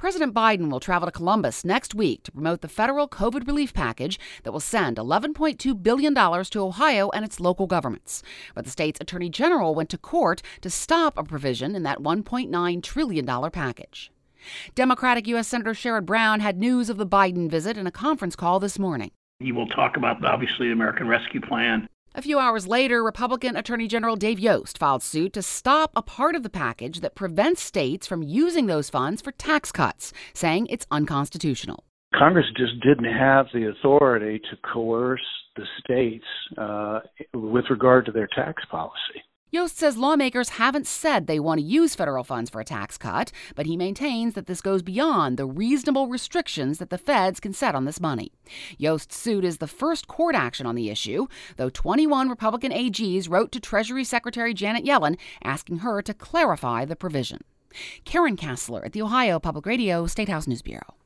President Biden will travel to Columbus next week to promote the federal COVID relief package that will send $11.2 billion to Ohio and its local governments. But the state's attorney general went to court to stop a provision in that $1.9 trillion package. Democratic U.S. Senator Sherrod Brown had news of the Biden visit in a conference call this morning. He will talk about, obviously, the American Rescue Plan. A few hours later, Republican Attorney General Dave Yost filed suit to stop a part of the package that prevents states from using those funds for tax cuts, saying it's unconstitutional. Congress just didn't have the authority to coerce the states with regard to their tax policy. Yost says lawmakers haven't said they want to use federal funds for a tax cut, but he maintains that this goes beyond the reasonable restrictions that the feds can set on this money. Yost's suit is the first court action on the issue, though 21 Republican AGs wrote to Treasury Secretary Janet Yellen asking her to clarify the provision. Karen Kassler at the Ohio Public Radio State House News Bureau.